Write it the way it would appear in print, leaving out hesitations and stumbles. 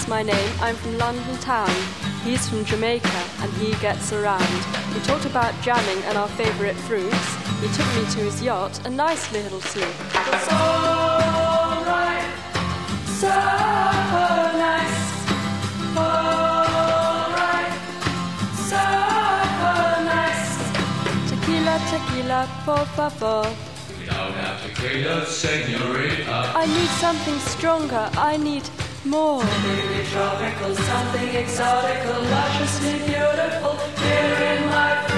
is my name, I'm from London town. He's from Jamaica and he gets around. We talked about jamming and our favourite fruits. He took me to his yacht, a nice little sloop. It's alright, so nice. Alright, so nice. Tequila, tequila, por favor. We don't have tequila, senorita. I need something stronger, I need more. Something tropical, something exotical, lusciously beautiful, here in my